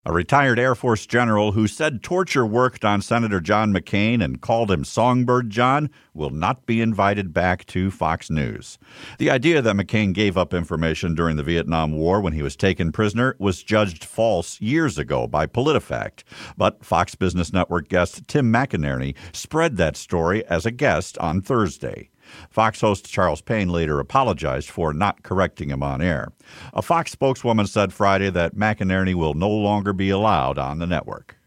A retired Air Force general who said torture worked on Senator John McCain and called him Songbird John will not be invited back to Fox News. The idea that McCain gave up information during the Vietnam War when he was taken prisoner was judged false years ago by PolitiFact. But Fox Business Network guest Tim McInerney spread that story as a guest on Thursday. Fox host Charles Payne later apologized for not correcting him on air. A Fox spokeswoman said Friday that McInerney will no longer be allowed on the network.